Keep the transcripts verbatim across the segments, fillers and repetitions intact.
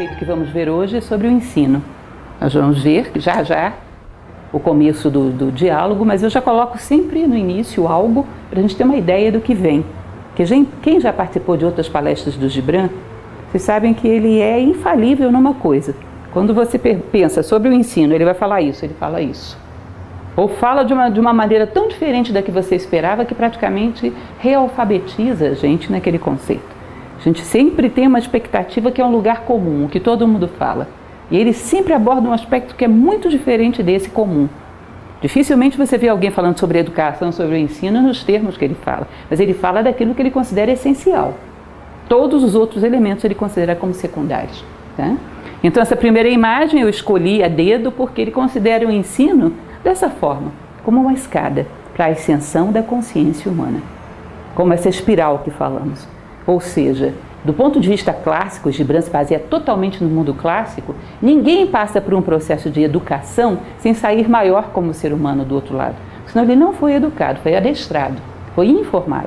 conceito que vamos ver hoje é sobre o ensino. Nós vamos ver já já o começo do, do diálogo, mas eu já coloco sempre no início algo para a gente ter uma ideia do que vem. Porque quem já participou de outras palestras do Gibran, vocês sabem que ele é infalível numa coisa. Quando você pensa sobre o ensino, ele vai falar isso, ele fala isso. Ou fala de uma, de uma maneira tão diferente da que você esperava que praticamente realfabetiza a gente naquele conceito. A gente sempre tem uma expectativa que é um lugar comum, que todo mundo fala. E ele sempre aborda um aspecto que é muito diferente desse comum. Dificilmente você vê alguém falando sobre educação, sobre o ensino nos termos que ele fala. Mas ele fala daquilo que ele considera essencial. Todos os outros elementos ele considera como secundários. Tá? Então essa primeira imagem eu escolhi a dedo porque ele considera o ensino dessa forma, como uma escada para a ascensão da consciência humana. Como essa espiral que falamos. Ou seja, do ponto de vista clássico, o Gibran se baseia totalmente no mundo clássico, ninguém passa por um processo de educação sem sair maior como ser humano do outro lado. Senão ele não foi educado, foi adestrado, foi informado.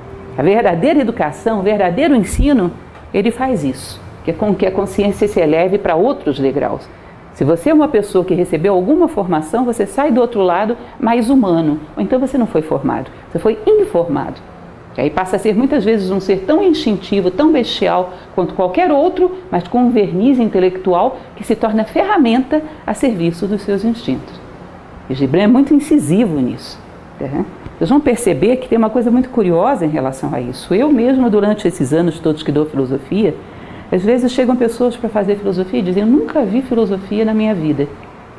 A verdadeira educação, o verdadeiro ensino, ele faz isso, que é com que a consciência se eleve para outros degraus. Se você é uma pessoa que recebeu alguma formação, você sai do outro lado mais humano, ou então você não foi formado, você foi informado. E aí passa a ser muitas vezes um ser tão instintivo, tão bestial quanto qualquer outro, mas com um verniz intelectual que se torna ferramenta a serviço dos seus instintos. E Gibran é muito incisivo nisso. Né? Vocês vão perceber que tem uma coisa muito curiosa em relação a isso. Eu mesmo, durante esses anos todos que dou filosofia, às vezes chegam pessoas para fazer filosofia e dizem: eu nunca vi filosofia na minha vida.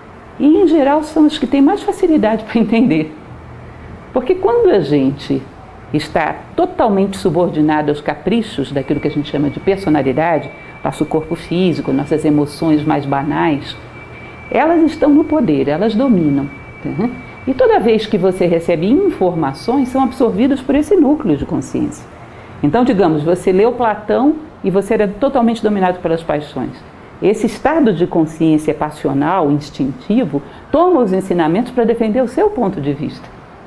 E em geral são os que têm mais facilidade para entender. Porque quando a gente está totalmente subordinado aos caprichos daquilo que a gente chama de personalidade, nosso corpo físico, nossas emoções mais banais, elas estão no poder, elas dominam. Uhum. E toda vez que você recebe informações, são absorvidas por esse núcleo de consciência. Então, digamos, você leu Platão e você era totalmente dominado pelas paixões. Esse estado de consciência passional, instintivo, toma os ensinamentos para defender o seu ponto de vista.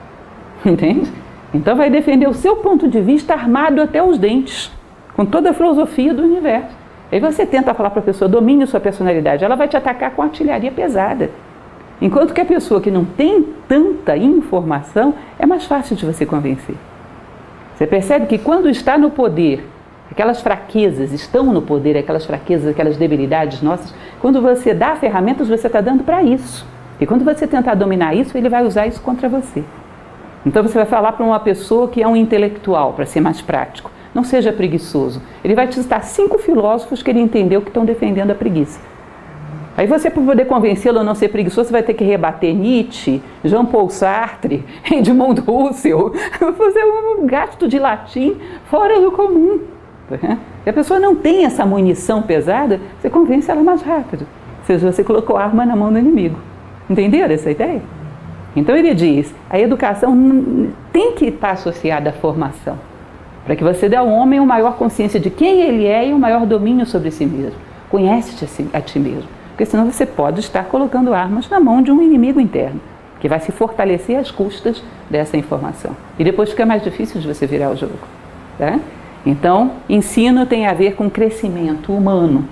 Entende? Então vai defender o seu ponto de vista armado até os dentes, com toda a filosofia do universo. Aí você tenta falar para a pessoa: domine sua personalidade, ela vai te atacar com artilharia pesada. Enquanto que a pessoa que não tem tanta informação, é mais fácil de você convencer. Você percebe que quando está no poder, aquelas fraquezas estão no poder, aquelas fraquezas, aquelas debilidades nossas, quando você dá ferramentas, você está dando para isso. E quando você tentar dominar isso, ele vai usar isso contra você. Então você vai falar para uma pessoa que é um intelectual, para ser mais prático: não seja preguiçoso. Ele vai te citar cinco filósofos que ele entendeu que estão defendendo a preguiça. Aí você, para poder convencê-lo a não ser preguiçoso, você vai ter que rebater Nietzsche, Jean-Paul Sartre, Edmund Husserl, fazer um gasto de latim fora do comum. Se a pessoa não tem essa munição pesada, você convence ela mais rápido. Ou seja, você colocou a arma na mão do inimigo. Entenderam essa ideia? Então ele diz: a educação tem que estar associada à formação, para que você dê ao homem uma maior consciência de quem ele é e um maior domínio sobre si mesmo. Conhece-te a ti mesmo, porque senão você pode estar colocando armas na mão de um inimigo interno, que vai se fortalecer às custas dessa informação. E depois fica mais difícil de você virar o jogo. Tá? Então, ensino tem a ver com crescimento humano.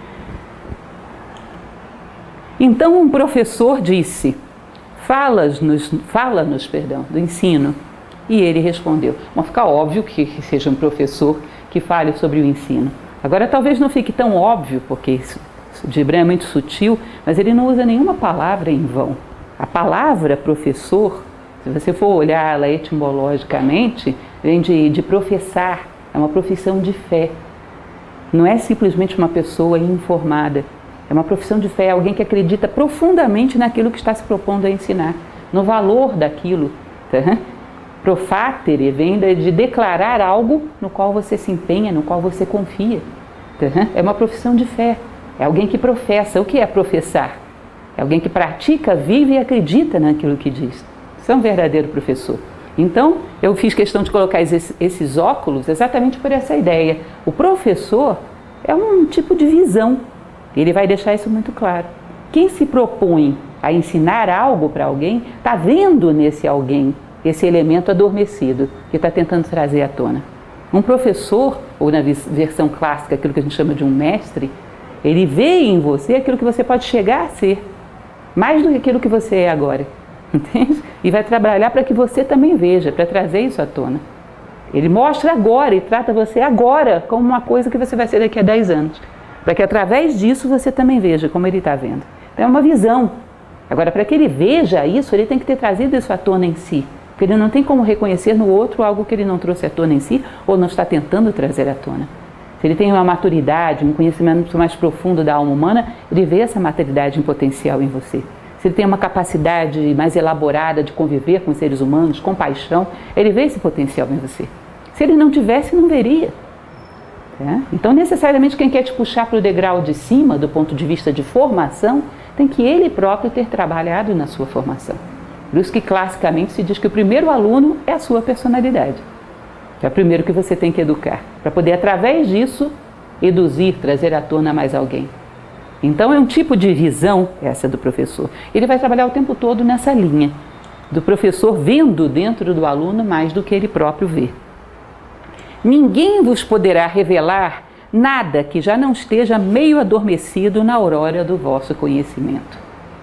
Então um professor disse: Fala-nos, fala-nos, perdão, do ensino. E ele respondeu. Mas fica óbvio que seja um professor que fale sobre o ensino. Agora talvez não fique tão óbvio, porque o Gibran é muito sutil, mas ele não usa nenhuma palavra em vão. A palavra professor, se você for olhar ela etimologicamente, vem de, de professar, é uma profissão de fé. Não é simplesmente uma pessoa informada. É uma profissão de fé, é alguém que acredita profundamente naquilo que está se propondo a ensinar, no valor daquilo. Tá? Profatere vem de declarar algo no qual você se empenha, no qual você confia. Tá? É uma profissão de fé, é alguém que professa. O que é professar? É alguém que pratica, vive e acredita naquilo que diz. Isso é um verdadeiro professor. Então, eu fiz questão de colocar esses, esses óculos exatamente por essa ideia. O professor é um tipo de visão. Ele vai deixar isso muito claro. Quem se propõe a ensinar algo para alguém, está vendo nesse alguém esse elemento adormecido que está tentando trazer à tona. Um professor, ou na versão clássica, aquilo que a gente chama de um mestre, Ele vê em você aquilo que você pode chegar a ser, mais do que aquilo que você é agora, entende? E vai trabalhar para que você também veja, para trazer isso à tona. Ele mostra agora e trata você agora como uma coisa que você vai ser daqui a dez anos, para que através disso você também veja como ele está vendo. Então é uma visão. Agora, para que ele veja isso, ele tem que ter trazido isso à tona em si, porque ele não tem como reconhecer no outro algo que ele não trouxe à tona em si ou não está tentando trazer à tona. Se ele tem uma maturidade, um conhecimento mais profundo da alma humana, ele vê essa maturidade em potencial em você. Se ele tem uma capacidade mais elaborada de conviver com os seres humanos, com paixão, ele vê esse potencial em você. Se ele não tivesse, não veria. É? Então, necessariamente, quem quer te puxar para o degrau de cima, do ponto de vista de formação, tem que ele próprio ter trabalhado na sua formação. Por isso que, classicamente, se diz que o primeiro aluno é a sua personalidade. Que é o primeiro que você tem que educar, para poder, através disso, eduzir, trazer à tona mais alguém. Então, é um tipo de visão, essa do professor. Ele vai trabalhar o tempo todo nessa linha, do professor vendo dentro do aluno mais do que ele próprio vê. Ninguém vos poderá revelar nada que já não esteja meio adormecido na aurora do vosso conhecimento.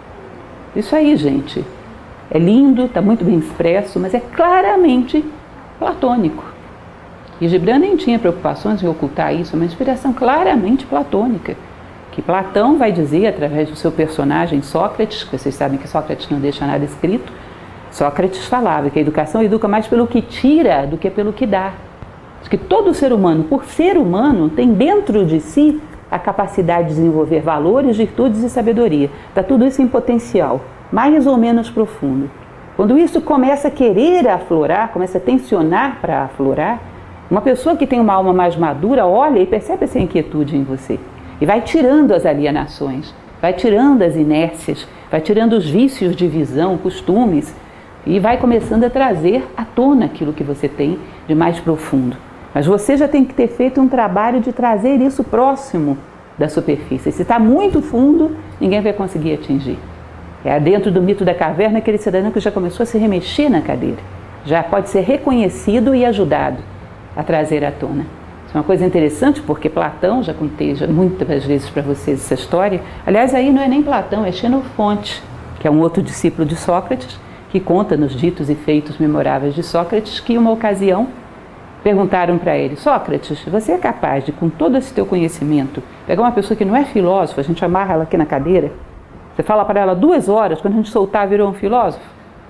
Isso aí, gente, é lindo, está muito bem expresso, mas é claramente platônico. E Gibran nem tinha preocupações em ocultar isso, é uma inspiração claramente platônica, que Platão vai dizer através do seu personagem Sócrates, que vocês sabem que Sócrates não deixa nada escrito. Sócrates falava que a educação educa mais pelo que tira do que pelo que dá. Que todo ser humano, por ser humano, tem dentro de si a capacidade de desenvolver valores, virtudes e sabedoria. Está tudo isso em potencial, mais ou menos profundo. Quando isso começa a querer aflorar, começa a tensionar para aflorar, uma pessoa que tem uma alma mais madura olha e percebe essa inquietude em você. E vai tirando as alienações, vai tirando as inércias, vai tirando os vícios de visão, costumes, e vai começando a trazer à tona aquilo que você tem de mais profundo. Mas você já tem que ter feito um trabalho de trazer isso próximo da superfície. Se está muito fundo, ninguém vai conseguir atingir. É dentro do mito da caverna aquele cidadão que já começou a se remexer na cadeira. Já pode ser reconhecido e ajudado a trazer à tona. Isso é uma coisa interessante porque Platão, já contei já muitas vezes para vocês essa história. Aliás, aí não é nem Platão, é Xenofonte, que é um outro discípulo de Sócrates, que conta nos ditos e feitos memoráveis de Sócrates que, em uma ocasião, perguntaram para ele: Sócrates, você é capaz de, com todo esse teu conhecimento, pegar uma pessoa que não é filósofa, a gente amarra ela aqui na cadeira, você fala para ela duas horas, quando a gente soltar, virou um filósofo?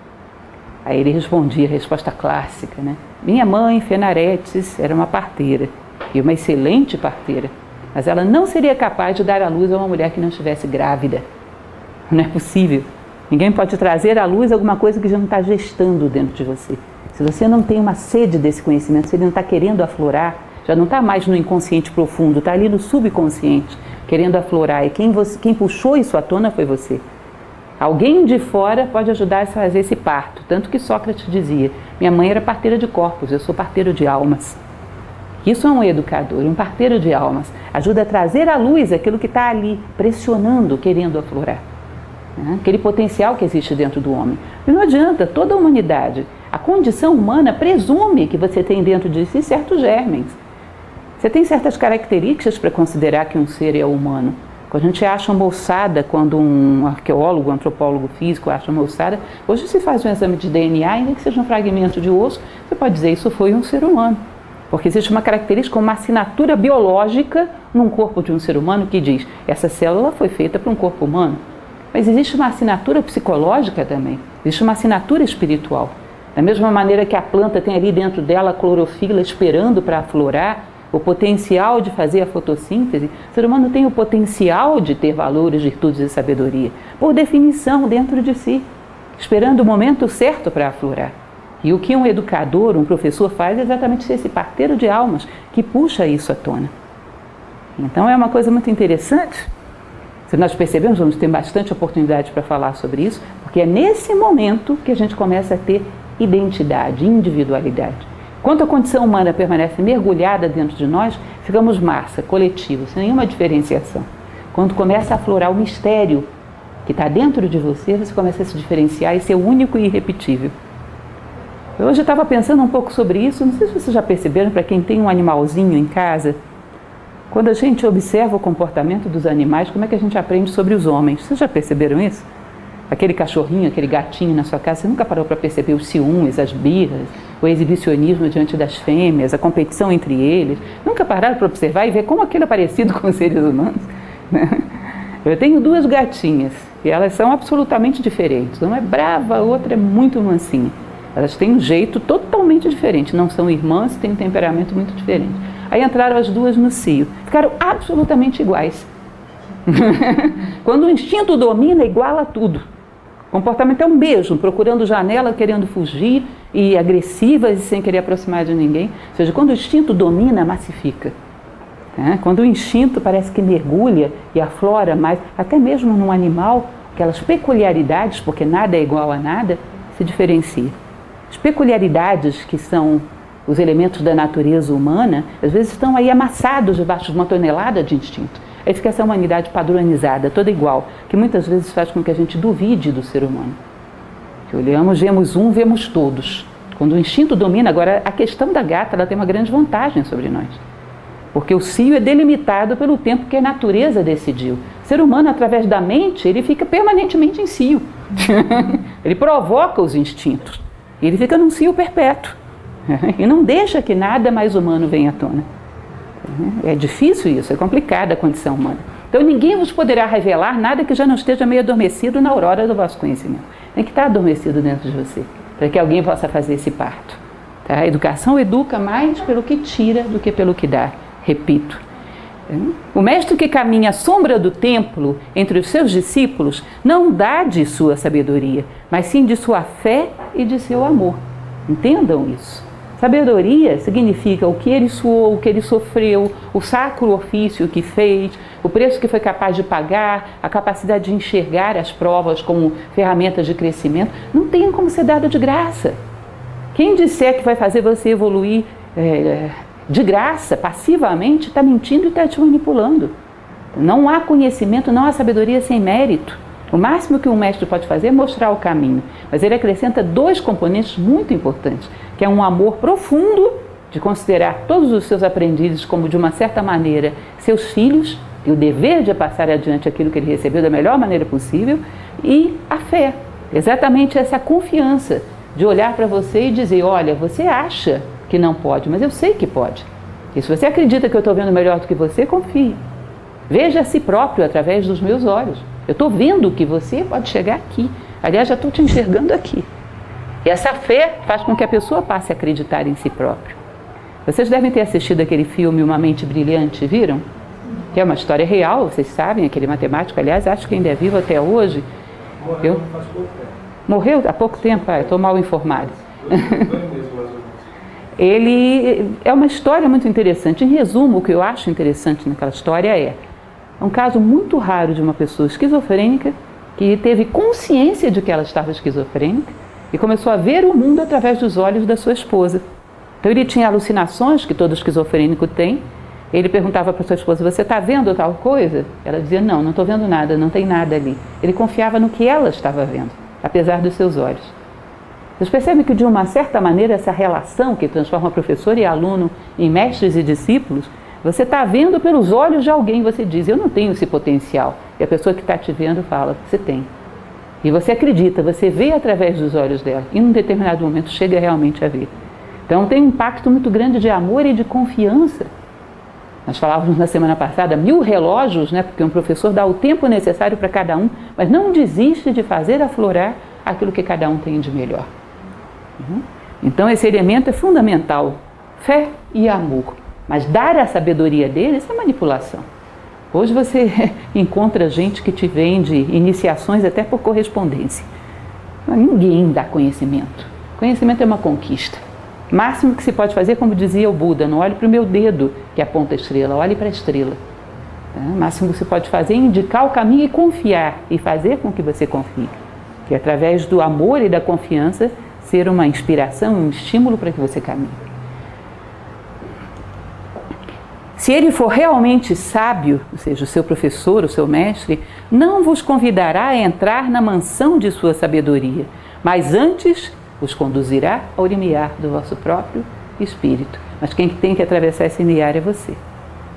Aí ele respondia, a resposta clássica, né? Minha mãe, Fenaretes, era uma parteira, e uma excelente parteira, mas ela não seria capaz de dar à luz a uma mulher que não estivesse grávida. Não é possível. Ninguém pode trazer à luz alguma coisa que já não está gestando dentro de você. Se você não tem uma sede desse conhecimento, se ele não está querendo aflorar, já não está mais no inconsciente profundo, está ali no subconsciente, querendo aflorar. E quem, você, quem puxou isso à tona foi você. Alguém de fora pode ajudar a fazer esse parto. Tanto que Sócrates dizia: minha mãe era parteira de corpos, eu sou parteiro de almas. Isso é um educador, um parteiro de almas. Ajuda a trazer à luz aquilo que está ali, pressionando, querendo aflorar. Aquele potencial que existe dentro do homem. E não adianta, toda a humanidade, a condição humana presume que você tem dentro de si certos germens. Você tem certas características para considerar que um ser é humano. Quando a gente acha uma ossada, quando um arqueólogo, um antropólogo físico acha uma ossada, hoje se faz um exame de D N A, ainda que seja um fragmento de osso, você pode dizer isso foi um ser humano. Porque existe uma característica, uma assinatura biológica num corpo de um ser humano que diz: essa célula foi feita para um corpo humano. Mas existe uma assinatura psicológica também, existe uma assinatura espiritual. Da mesma maneira que a planta tem ali dentro dela a clorofila esperando para aflorar, o potencial de fazer a fotossíntese, o ser humano tem o potencial de ter valores, virtudes e sabedoria, por definição dentro de si, esperando o momento certo para aflorar. E o que um educador, um professor faz é exatamente ser esse parteiro de almas que puxa isso à tona. Então é uma coisa muito interessante. Se nós percebemos, vamos ter bastante oportunidade para falar sobre isso, porque é nesse momento que a gente começa a ter identidade, individualidade. Enquanto a condição humana permanece mergulhada dentro de nós, ficamos massa, coletivo, sem nenhuma diferenciação. Quando começa a aflorar o mistério que está dentro de você, você começa a se diferenciar e ser único e irrepetível. Eu hoje estava pensando um pouco sobre isso, não sei se vocês já perceberam, para quem tem um animalzinho em casa, Quando a gente observa o comportamento dos animais, como é que a gente aprende sobre os homens? Vocês já perceberam isso? Aquele cachorrinho, aquele gatinho na sua casa, você nunca parou para perceber os ciúmes, as birras, o exibicionismo diante das fêmeas, a competição entre eles? Nunca pararam para observar e ver como aquilo é parecido com os seres humanos? Eu tenho duas gatinhas e elas são absolutamente diferentes. Uma é brava, a outra é muito mansinha. Elas têm um jeito totalmente diferente, não são irmãs, têm um temperamento muito diferente. Aí entraram as duas no cio, ficaram absolutamente iguais. Quando o instinto domina, iguala tudo. O comportamento é o mesmo, procurando janela, querendo fugir, e agressivas e sem querer aproximar de ninguém. Ou seja, quando o instinto domina, massifica. É? Quando o instinto parece que mergulha e aflora mais, até mesmo num animal, aquelas peculiaridades, porque nada é igual a nada, se diferencia. As peculiaridades que são os elementos da natureza humana, às vezes estão aí amassados debaixo de uma tonelada de instinto. Aí fica essa humanidade padronizada, toda igual, que muitas vezes faz com que a gente duvide do ser humano. Que olhamos, vemos um, vemos todos. Quando o instinto domina, agora a questão da gata, ela tem uma grande vantagem sobre nós. Porque o cio é delimitado pelo tempo que a natureza decidiu. O ser humano, através da mente, ele fica permanentemente em cio. Ele provoca os instintos. E ele fica num cio perpétuo. E não deixa que nada mais humano venha à tona. É difícil isso, é complicada a condição humana. Então ninguém vos poderá revelar nada que já não esteja meio adormecido na aurora do vosso conhecimento. Tem que estar adormecido dentro de você, para que alguém possa fazer esse parto. Tá? A educação educa mais pelo que tira do que pelo que dá. Repito. O mestre que caminha à sombra do templo entre os seus discípulos não dá de sua sabedoria, mas sim de sua fé e de seu amor. Entendam isso. Sabedoria significa o que ele suou, o que ele sofreu, o sacro ofício que fez, o preço que foi capaz de pagar, a capacidade de enxergar as provas como ferramentas de crescimento. Não tem como ser dado de graça. Quem disser que vai fazer você evoluir é, de graça, passivamente, está mentindo e está te manipulando. Não há conhecimento, não há sabedoria sem mérito. O máximo que um mestre pode fazer é mostrar o caminho, mas ele acrescenta dois componentes muito importantes, que é um amor profundo de considerar todos os seus aprendizes como, de uma certa maneira, seus filhos, e o dever de passar adiante aquilo que ele recebeu da melhor maneira possível, e a fé, exatamente essa confiança de olhar para você e dizer, olha, você acha que não pode, mas eu sei que pode. E se você acredita que eu estou vendo melhor do que você, confie. Veja a si próprio através dos meus olhos. Eu estou vendo que você pode chegar aqui. Aliás, já estou te enxergando aqui. E essa fé faz com que a pessoa passe a acreditar em si próprio. Vocês devem ter assistido aquele filme Uma Mente Brilhante, viram? Que é uma história real, vocês sabem, aquele matemático, aliás, acho que ainda é vivo até hoje. Morreu Eu... faz pouco tempo. Morreu há pouco tempo? Ah, eu estou mal informado. Ele é uma história muito interessante. Em resumo, o que eu acho interessante naquela história é um caso muito raro de uma pessoa esquizofrênica que teve consciência de que ela estava esquizofrênica e começou a ver o mundo através dos olhos da sua esposa. Então ele tinha alucinações que todo esquizofrênico tem. Ele perguntava para sua esposa, você está vendo tal coisa? Ela dizia, não, não estou vendo nada, não tem nada ali. Ele confiava no que ela estava vendo, apesar dos seus olhos. Vocês percebem que, de uma certa maneira, essa relação que transforma professor e aluno em mestres e discípulos, você está vendo pelos olhos de alguém, você diz, eu não tenho esse potencial. E a pessoa que está te vendo fala, você tem. E você acredita, você vê através dos olhos dela. E num determinado momento chega realmente a ver. Então tem um impacto muito grande de amor e de confiança. Nós falávamos na semana passada, mil relógios, né, porque um professor dá o tempo necessário para cada um, mas não desiste de fazer aflorar aquilo que cada um tem de melhor. Uhum. Então esse elemento é fundamental, fé e amor. Mas dar a sabedoria deles é manipulação. Hoje você encontra gente que te vende iniciações até por correspondência. Ninguém dá conhecimento. Conhecimento é uma conquista. O máximo que se pode fazer, como dizia o Buda, não olhe para o meu dedo que aponta a estrela, olhe para a estrela. O máximo que se pode fazer é indicar o caminho e confiar, e fazer com que você confie. Que através do amor e da confiança, ser uma inspiração, um estímulo para que você caminhe. Se ele for realmente sábio, ou seja, o seu professor, o seu mestre, não vos convidará a entrar na mansão de sua sabedoria, mas antes vos conduzirá ao limiar do vosso próprio espírito. Mas quem tem que atravessar esse limiar é você.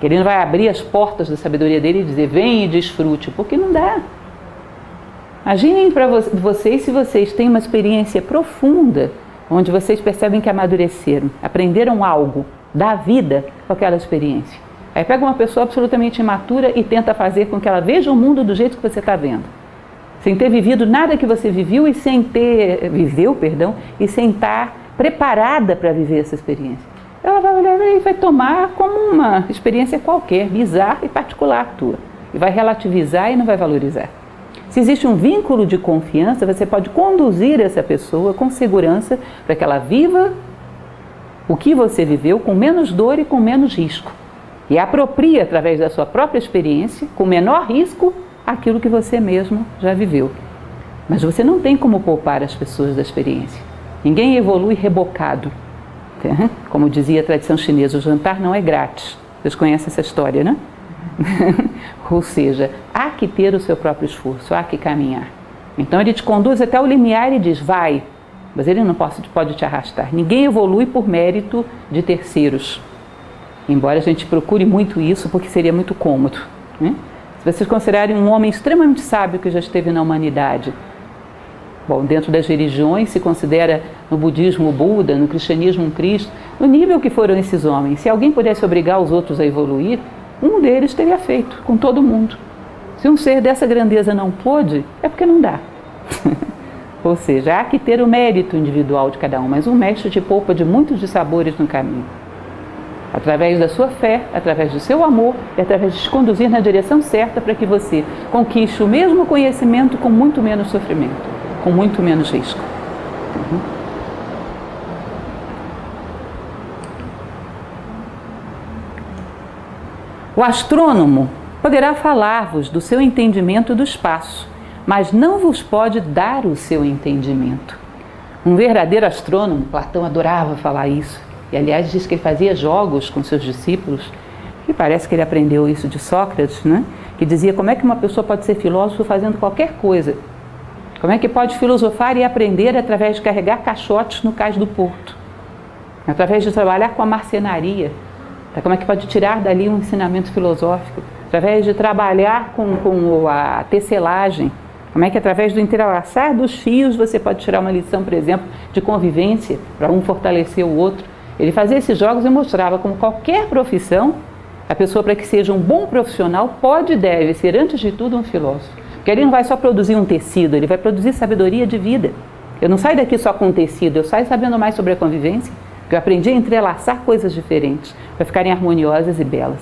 que ele não vai abrir as portas da sabedoria dele e dizer, vem e desfrute, porque não dá. Imaginem para vocês se vocês têm uma experiência profunda, onde vocês percebem que amadureceram, aprenderam algo da vida com aquela experiência. Aí pega uma pessoa absolutamente imatura e tenta fazer com que ela veja o mundo do jeito que você está vendo. Sem ter vivido nada que você viveu e sem ter, viveu, perdão, e sem estar preparada para viver essa experiência. Ela vai olhar e vai tomar como uma experiência qualquer, bizarra e particular tua. E vai relativizar e não vai valorizar. Se existe um vínculo de confiança, você pode conduzir essa pessoa com segurança para que ela viva o que você viveu com menos dor e com menos risco. E aproprie através da sua própria experiência, com menor risco, aquilo que você mesmo já viveu. Mas você não tem como poupar as pessoas da experiência. Ninguém evolui rebocado. Como dizia a tradição chinesa, o jantar não é grátis. Vocês conhecem essa história, né? Ou seja, há que ter o seu próprio esforço, há que caminhar. Então ele te conduz até o limiar e diz, vai, mas ele não pode, pode te arrastar. Ninguém evolui por mérito de terceiros. Embora a gente procure muito isso, porque seria muito cômodo, né? Se vocês considerarem um homem extremamente sábio que já esteve na humanidade, bom, dentro das religiões se considera no budismo o Buda, no cristianismo um Cristo, no nível que foram esses homens. Se alguém pudesse obrigar os outros a evoluir, um deles teria feito, com todo mundo. Se um ser dessa grandeza não pôde, é porque não dá. Ou seja, há que ter o mérito individual de cada um, mas um mestre te poupa de muitos dissabores no caminho. Através da sua fé, através do seu amor e através de te conduzir na direção certa para que você conquiste o mesmo conhecimento com muito menos sofrimento, com muito menos risco. Uhum. O astrônomo poderá falar-vos do seu entendimento do espaço, mas não vos pode dar o seu entendimento. Um verdadeiro astrônomo, Platão adorava falar isso, e aliás diz que ele fazia jogos com seus discípulos, e parece que ele aprendeu isso de Sócrates, né? Que dizia como é que uma pessoa pode ser filósofo fazendo qualquer coisa. Como é que pode filosofar e aprender através de carregar caixotes no cais do porto? Através de trabalhar com a marcenaria. Como é que pode tirar dali um ensinamento filosófico? Através de trabalhar com, com a tecelagem. Como é que através do entrelaçar dos fios você pode tirar uma lição, por exemplo, de convivência, para um fortalecer o outro. Ele fazia esses jogos e mostrava como qualquer profissão, a pessoa, para que seja um bom profissional, pode e deve ser, antes de tudo, um filósofo. Porque ele não vai só produzir um tecido, ele vai produzir sabedoria de vida. Eu não saio daqui só com tecido, eu saio sabendo mais sobre a convivência, porque eu aprendi a entrelaçar coisas diferentes, para ficarem harmoniosas e belas.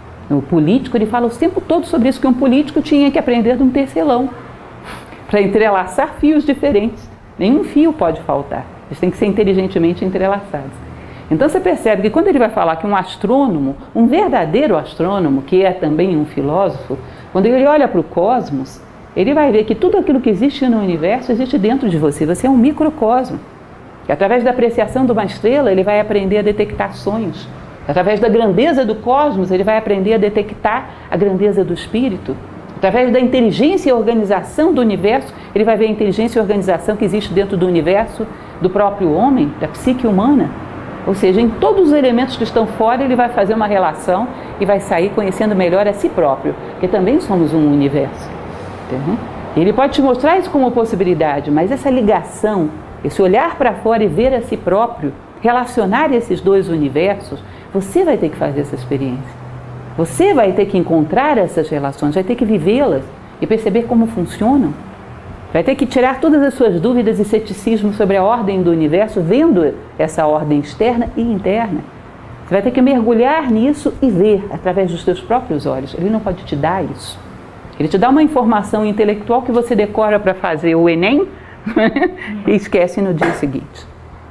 O político, ele fala o tempo todo sobre isso, que um político tinha que aprender de um tecelão, para entrelaçar fios diferentes. Nenhum fio pode faltar, eles têm que ser inteligentemente entrelaçados. Então você percebe que quando ele vai falar que um astrônomo, um verdadeiro astrônomo, que é também um filósofo, quando ele olha para o cosmos, ele vai ver que tudo aquilo que existe no universo existe dentro de você. Você é um microcosmo. E através da apreciação de uma estrela, ele vai aprender a detectar sonhos. Através da grandeza do cosmos, ele vai aprender a detectar a grandeza do espírito. Através da inteligência e organização do universo, ele vai ver a inteligência e organização que existe dentro do universo, do próprio homem, da psique humana. Ou seja, em todos os elementos que estão fora, ele vai fazer uma relação e vai sair conhecendo melhor a si próprio, porque também somos um universo. Entendeu? Ele pode te mostrar isso como possibilidade, mas essa ligação, esse olhar para fora e ver a si próprio, relacionar esses dois universos, você vai ter que fazer essa experiência. Você vai ter que encontrar essas relações, vai ter que vivê-las e perceber como funcionam. Vai ter que tirar todas as suas dúvidas e ceticismo sobre a ordem do universo, vendo essa ordem externa e interna. Você vai ter que mergulhar nisso e ver através dos seus próprios olhos. Ele não pode te dar isso. Ele te dá uma informação intelectual que você decora para fazer o Enem e esquece no dia seguinte.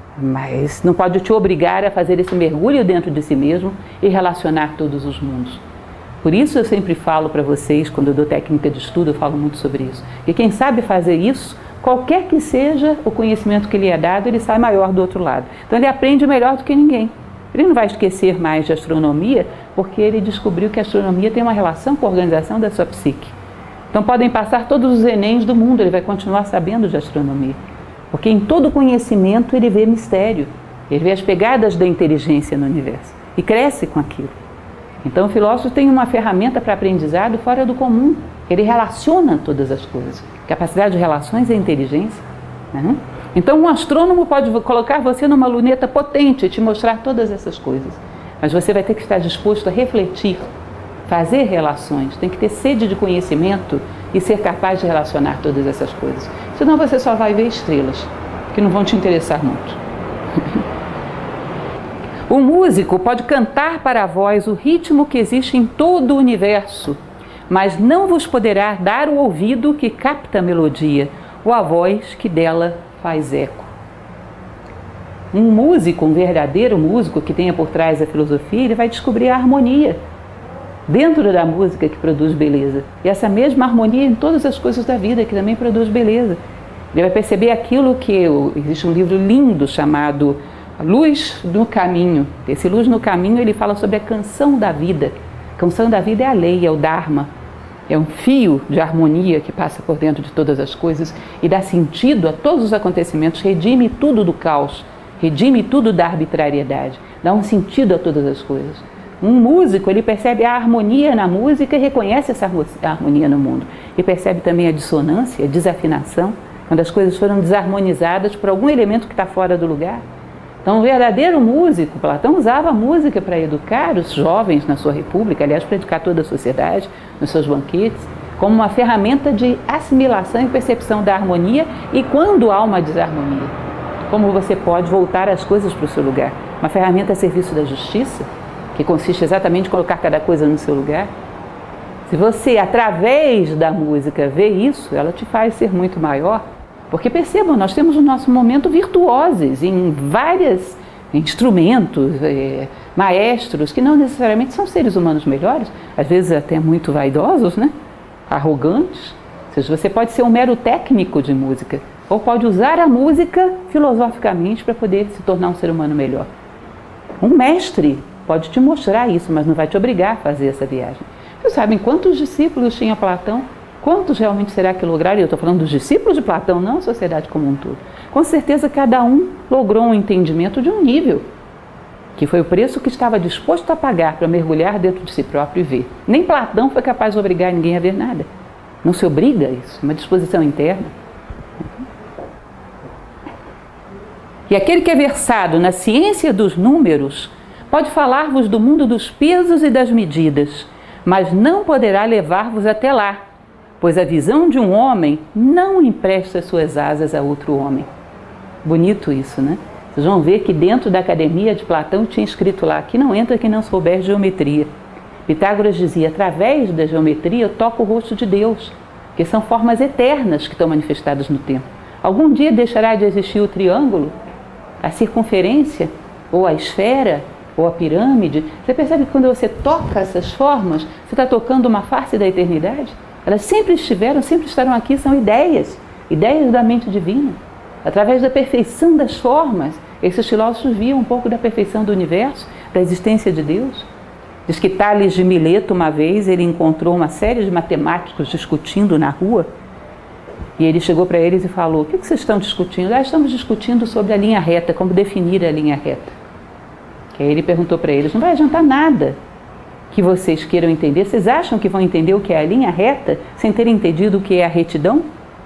Mas não pode te obrigar a fazer esse mergulho dentro de si mesmo e relacionar todos os mundos. Por isso eu sempre falo para vocês, quando eu dou técnica de estudo, eu falo muito sobre isso. E quem sabe fazer isso, qualquer que seja o conhecimento que lhe é dado, ele sai maior do outro lado. Então ele aprende melhor do que ninguém. Ele não vai esquecer mais de astronomia, porque ele descobriu que a astronomia tem uma relação com a organização da sua psique. Então podem passar todos os Enems do mundo, ele vai continuar sabendo de astronomia. Porque em todo conhecimento ele vê mistério, ele vê as pegadas da inteligência no universo e cresce com aquilo. Então o filósofo tem uma ferramenta para aprendizado fora do comum. Ele relaciona todas as coisas. Capacidade de relações é inteligência. Né? Então um astrônomo pode colocar você numa luneta potente e te mostrar todas essas coisas. Mas você vai ter que estar disposto a refletir, fazer relações, tem que ter sede de conhecimento e ser capaz de relacionar todas essas coisas. Senão você só vai ver estrelas, que não vão te interessar muito. O músico pode cantar para a voz o ritmo que existe em todo o universo, mas não vos poderá dar o ouvido que capta a melodia, ou a voz que dela faz eco. Um músico, um verdadeiro músico que tenha por trás a filosofia, ele vai descobrir a harmonia dentro da música que produz beleza. E essa mesma harmonia em todas as coisas da vida que também produz beleza. Ele vai perceber aquilo que... Existe um livro lindo chamado Luz no Caminho. Esse Luz no Caminho, ele fala sobre a canção da vida. A canção da vida é a lei, é o Dharma. É um fio de harmonia que passa por dentro de todas as coisas e dá sentido a todos os acontecimentos, redime tudo do caos, redime tudo da arbitrariedade, dá um sentido a todas as coisas. Um músico, ele percebe a harmonia na música e reconhece essa harmonia no mundo. E percebe também a dissonância, a desafinação, quando as coisas foram desarmonizadas por algum elemento que está fora do lugar. Então, o verdadeiro músico, Platão usava a música para educar os jovens na sua república, aliás, para educar toda a sociedade, nos seus banquetes, como uma ferramenta de assimilação e percepção da harmonia e quando há uma desarmonia. Como você pode voltar as coisas para o seu lugar. Uma ferramenta a serviço da justiça, que consiste exatamente em colocar cada coisa no seu lugar. Se você, através da música, vê isso, ela te faz ser muito maior. Porque percebam, nós temos o nosso momento virtuosos em vários instrumentos, é, maestros, que não necessariamente são seres humanos melhores, às vezes até muito vaidosos, né? Arrogantes. Ou seja, você pode ser um mero técnico de música, ou pode usar a música filosoficamente para poder se tornar um ser humano melhor. Um mestre pode te mostrar isso, mas não vai te obrigar a fazer essa viagem. Vocês sabem quantos discípulos tinha Platão? Quantos realmente será que lograram? Eu estou falando dos discípulos de Platão, não a sociedade como um todo. Com certeza cada um logrou um entendimento de um nível, que foi o preço que estava disposto a pagar para mergulhar dentro de si próprio e ver. Nem Platão foi capaz de obrigar ninguém a ver nada. Não se obriga a isso, é uma disposição interna. E aquele que é versado na ciência dos números pode falar-vos do mundo dos pesos e das medidas, mas não poderá levar-vos até lá, pois a visão de um homem não empresta suas asas a outro homem. Bonito isso, né? Vocês vão ver que dentro da academia de Platão tinha escrito lá, que não entra quem não souber geometria. Pitágoras dizia, através da geometria eu toco o rosto de Deus, que são formas eternas que estão manifestadas no tempo. Algum dia deixará de existir o triângulo, a circunferência, ou a esfera, ou a pirâmide. Você percebe que quando você toca essas formas, você está tocando uma face da eternidade? Elas sempre estiveram, sempre estarão aqui, são ideias, ideias da mente divina. Através da perfeição das formas, esses filósofos viam um pouco da perfeição do universo, da existência de Deus. Diz que Tales de Mileto, uma vez, ele encontrou uma série de matemáticos discutindo na rua, e ele chegou para eles e falou, o que vocês estão discutindo? Ah, estamos discutindo sobre a linha reta, como definir a linha reta. E aí ele perguntou para eles, não vai adiantar nada que vocês queiram entender. Vocês acham que vão entender o que é a linha reta sem terem entendido o que é a retidão?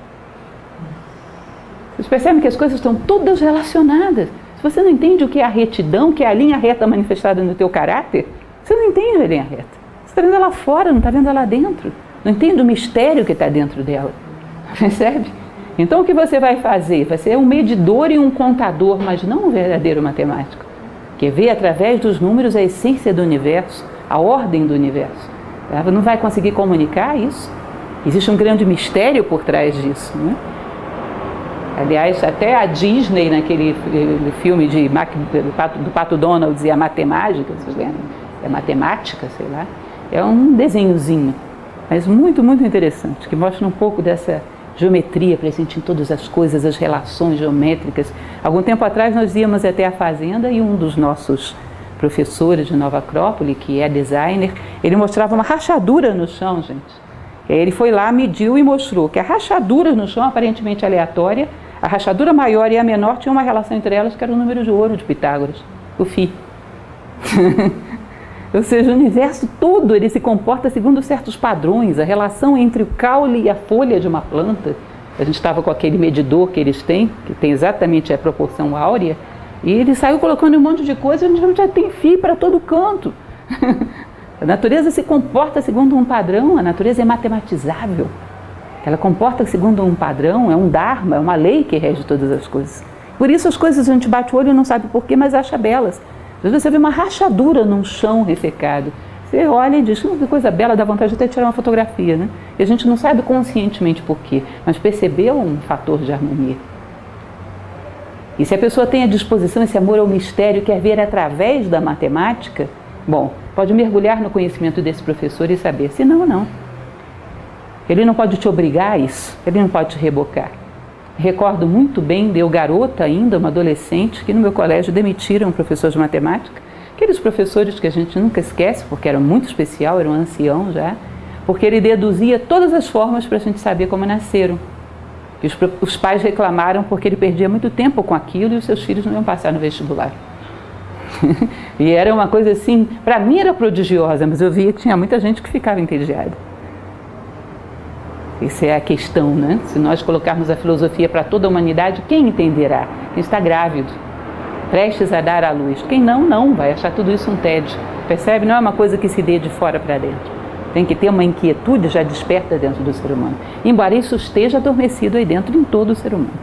Vocês percebem que as coisas estão todas relacionadas. Se você não entende o que é a retidão, o que é a linha reta manifestada no teu caráter, você não entende a linha reta. Você está vendo ela fora, não está vendo ela dentro. Não entende o mistério que está dentro dela. Percebe? Então o que você vai fazer? Vai ser um medidor e um contador, mas não um verdadeiro matemático. Que vê através dos números a essência do universo, a ordem do universo. Ela não vai conseguir comunicar isso. Existe um grande mistério por trás disso, né? Aliás, até a Disney, naquele filme de, do, Pato, do Pato Donald, dizia matemática, vocês lembram? É matemática, sei lá. É um desenhozinho, mas muito, muito interessante, que mostra um pouco dessa geometria, presente em todas as coisas, as relações geométricas. Algum tempo atrás nós íamos até a fazenda e um dos nossos professores de Nova Acrópole, que é designer, ele mostrava uma rachadura no chão, gente. E aí ele foi lá, mediu e mostrou que a rachadura no chão, aparentemente aleatória, a rachadura maior e a menor tinha uma relação entre elas que era o número de ouro de Pitágoras, o Φ. Ou seja, o universo todo ele se comporta segundo certos padrões. A relação entre o caule e a folha de uma planta. A gente estava com aquele medidor que eles têm, que tem exatamente a proporção áurea, e ele saiu colocando um monte de coisa, e a gente já tem fio para todo canto. A natureza se comporta segundo um padrão, a natureza é matematizável. Ela comporta segundo um padrão, é um dharma, é uma lei que rege todas as coisas. Por isso as coisas a gente bate o olho e não sabe porquê, mas acha belas. Às vezes você vê uma rachadura num chão ressecado. Você olha e diz, que coisa bela, dá vontade de até tirar uma fotografia, né? E a gente não sabe conscientemente porquê, mas percebeu um fator de harmonia. E se a pessoa tem a disposição, esse amor ao mistério, quer ver através da matemática, bom, pode mergulhar no conhecimento desse professor e saber. Se não, não. Ele não pode te obrigar a isso, ele não pode te rebocar. Recordo muito bem, de eu garota ainda, uma adolescente, que no meu colégio demitiram um professor de matemática, aqueles professores que a gente nunca esquece, porque era muito especial, era um ancião já, porque ele deduzia todas as formas para a gente saber como nasceram. E os, os pais reclamaram porque ele perdia muito tempo com aquilo e os seus filhos não iam passar no vestibular. E era uma coisa assim, para mim era prodigiosa, mas eu via que tinha muita gente que ficava entediada. Essa é a questão, né? Se nós colocarmos a filosofia para toda a humanidade, quem entenderá? Quem está grávido, prestes a dar à luz. Quem não, não, vai achar tudo isso um tédio. Percebe? Não é uma coisa que se dê de fora para dentro. Tem que ter uma inquietude já desperta dentro do ser humano. Embora isso esteja adormecido aí dentro em todo o ser humano.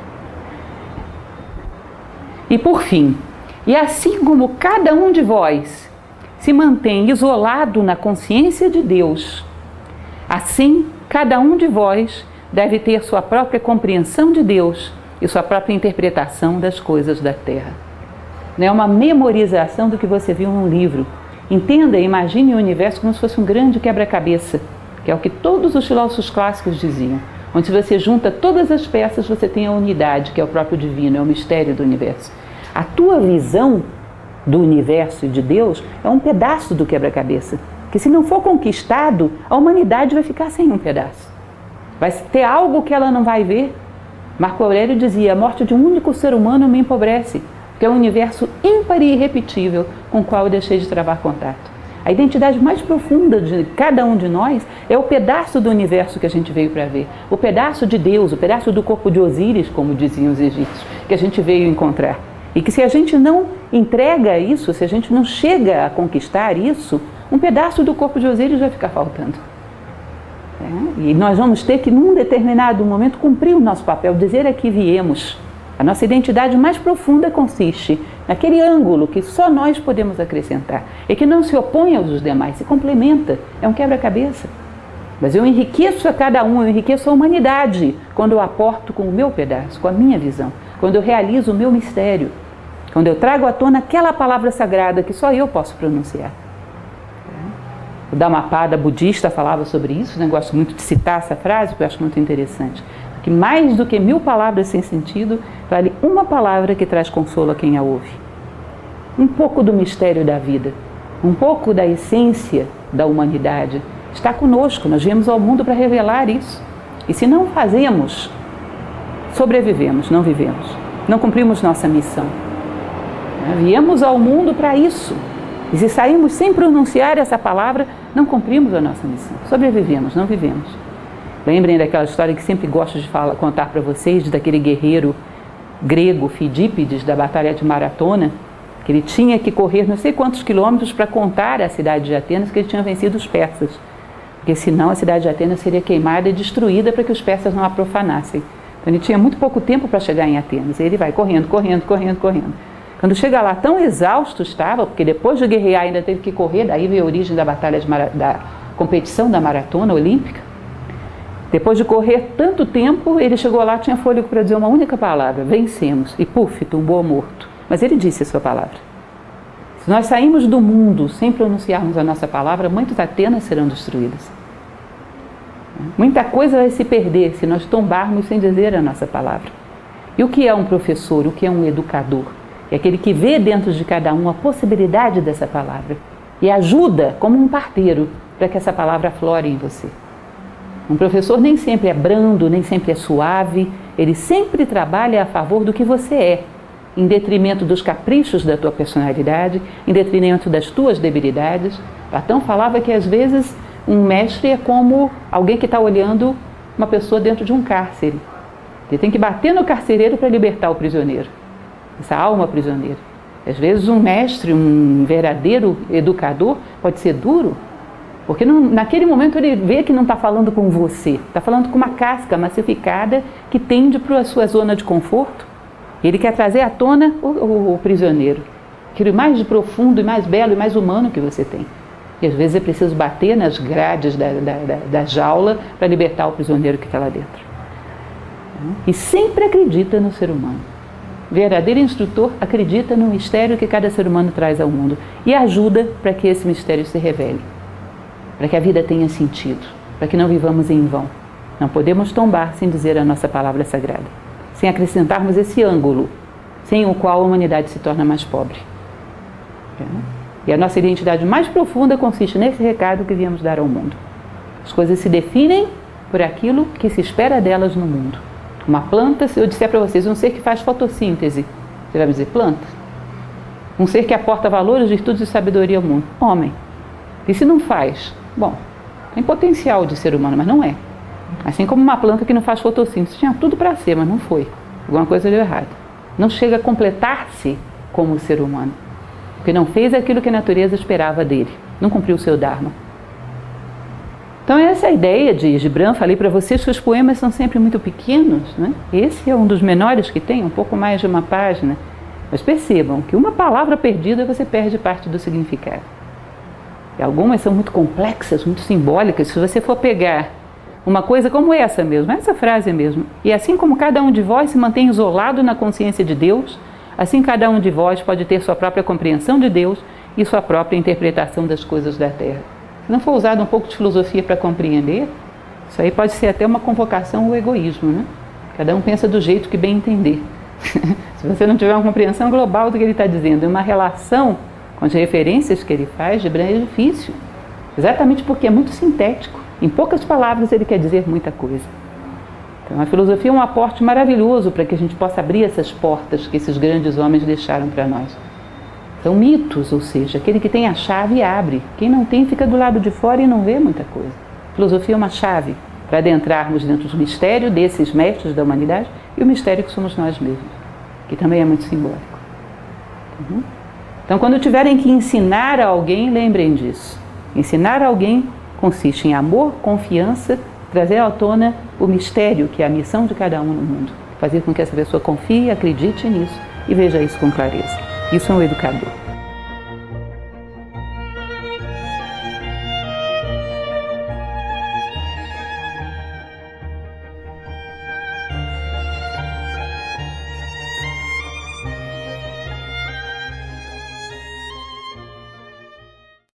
E por fim, e assim como cada um de vós se mantém isolado na consciência de Deus, assim cada um de vós deve ter sua própria compreensão de Deus e sua própria interpretação das coisas da Terra. Não é uma memorização do que você viu num livro. Entenda e imagine o universo como se fosse um grande quebra-cabeça, que é o que todos os filósofos clássicos diziam. Onde se você junta todas as peças, você tem a unidade, que é o próprio divino, é o mistério do universo. A tua visão do universo e de Deus é um pedaço do quebra-cabeça, que se não for conquistado, a humanidade vai ficar sem um pedaço. Vai ter algo que ela não vai ver. Marco Aurélio dizia, a morte de um único ser humano me empobrece, porque é um universo ímpar e irrepetível com o qual eu deixei de travar contato. A identidade mais profunda de cada um de nós é o pedaço do universo que a gente veio para ver, o pedaço de Deus, o pedaço do corpo de Osíris, como diziam os egípcios, que a gente veio encontrar. E que se a gente não entrega isso, se a gente não chega a conquistar isso, um pedaço do corpo de Osíris vai ficar faltando. É? E nós vamos ter que, num determinado momento, cumprir o nosso papel, dizer a que viemos. A nossa identidade mais profunda consiste naquele ângulo que só nós podemos acrescentar e que não se opõe aos demais, se complementa, é um quebra-cabeça. Mas eu enriqueço a cada um, eu enriqueço a humanidade quando eu aporto com o meu pedaço, com a minha visão, quando eu realizo o meu mistério, quando eu trago à tona aquela palavra sagrada que só eu posso pronunciar. O Dhammapada budista falava sobre isso, né? Gosto muito de citar essa frase, porque eu acho muito interessante. Que mais do que mil palavras sem sentido, vale uma palavra que traz consolo a quem a ouve. Um pouco do mistério da vida, um pouco da essência da humanidade está conosco. Nós viemos ao mundo para revelar isso. E se não fazemos, sobrevivemos, não vivemos. Não cumprimos nossa missão. Viemos ao mundo para isso. E se saímos sem pronunciar essa palavra, não cumprimos a nossa missão. Sobrevivemos, não vivemos. Lembrem daquela história que sempre gosto de falar, contar para vocês, daquele guerreiro grego, Fidípides, da Batalha de Maratona, que ele tinha que correr não sei quantos quilômetros para contar à cidade de Atenas que ele tinha vencido os persas. Porque senão a cidade de Atenas seria queimada e destruída para que os persas não a profanassem. Então ele tinha muito pouco tempo para chegar em Atenas. E ele vai correndo, correndo, correndo, correndo. Quando chega lá, tão exausto estava, porque depois de guerrear ainda teve que correr, daí veio a origem da batalha de Mara, da competição da maratona olímpica. Depois de correr tanto tempo, ele chegou lá, tinha fôlego para dizer uma única palavra: vencemos. E puf, tumbou morto. Mas ele disse a sua palavra. Se nós saímos do mundo sem pronunciarmos a nossa palavra, muitas Atenas serão destruídas. Muita coisa vai se perder se nós tombarmos sem dizer a nossa palavra. E o que é um professor? O que é um educador? É aquele que vê dentro de cada um a possibilidade dessa palavra e ajuda como um parteiro para que essa palavra aflore em você. Um professor nem sempre é brando, nem sempre é suave, ele sempre trabalha a favor do que você é. em detrimento dos caprichos da tua personalidade, em detrimento das tuas debilidades. Platão falava que às vezes um mestre é como alguém que está olhando uma pessoa dentro de um cárcere. Ele tem que bater no carcereiro para libertar o prisioneiro, essa alma prisioneira. Às vezes um mestre, um verdadeiro educador pode ser duro, porque não, naquele momento ele vê que não está falando com você, está falando com uma casca massificada que tende para a sua zona de conforto. Ele quer trazer à tona o, o, o prisioneiro, aquilo mais profundo e mais belo e mais humano que você tem. E às vezes é preciso bater nas grades da, da, da, da jaula para libertar o prisioneiro que está lá dentro. E sempre acredita no ser humano. O verdadeiro instrutor acredita no mistério que cada ser humano traz ao mundo e ajuda para que esse mistério se revele, para que a vida tenha sentido, para que não vivamos em vão. Não podemos tombar sem dizer a nossa palavra sagrada, sem acrescentarmos esse ângulo, sem o qual a humanidade se torna mais pobre. E a nossa identidade mais profunda consiste nesse recado que viemos dar ao mundo. As coisas se definem por aquilo que se espera delas no mundo. Uma planta, se eu disser para vocês, um ser que faz fotossíntese, você vai me dizer planta? Um ser que aporta valores, virtudes e sabedoria ao mundo, homem. E se não faz? Bom, tem potencial de ser humano, mas não é. Assim como uma planta que não faz fotossíntese, tinha tudo para ser, mas não foi. Alguma coisa deu errado. Não chega a completar-se como ser humano, porque não fez aquilo que a natureza esperava dele, não cumpriu o seu dharma. Então essa é a ideia de Gibran. Falei para vocês que os poemas são sempre muito pequenos, né? Esse é um dos menores que tem, um pouco mais de uma página. Mas percebam que uma palavra perdida você perde parte do significado. E algumas são muito complexas, muito simbólicas. Se você for pegar uma coisa como essa mesmo, essa frase mesmo, e assim como cada um de vós se mantém isolado na consciência de Deus, assim cada um de vós pode ter sua própria compreensão de Deus e sua própria interpretação das coisas da Terra. Se não for usado um pouco de filosofia para compreender, isso aí pode ser até uma convocação ao egoísmo, né? Cada um pensa do jeito que bem entender. Se você não tiver uma compreensão global do que ele está dizendo, uma relação com as referências que ele faz, Gibran é difícil. Exatamente porque é muito sintético. Em poucas palavras ele quer dizer muita coisa. Então a filosofia é um aporte maravilhoso para que a gente possa abrir essas portas que esses grandes homens deixaram para nós. São mitos, ou seja, aquele que tem a chave abre. Quem não tem fica do lado de fora e não vê muita coisa. A filosofia é uma chave para adentrarmos dentro do mistério desses mestres da humanidade e o mistério que somos nós mesmos, que também é muito simbólico. Uhum. Então, quando tiverem que ensinar a alguém, lembrem disso. Ensinar a alguém consiste em amor, confiança, trazer à tona o mistério que é a missão de cada um no mundo. Fazer com que essa pessoa confie, acredite nisso e veja isso com clareza. Isso é um educador.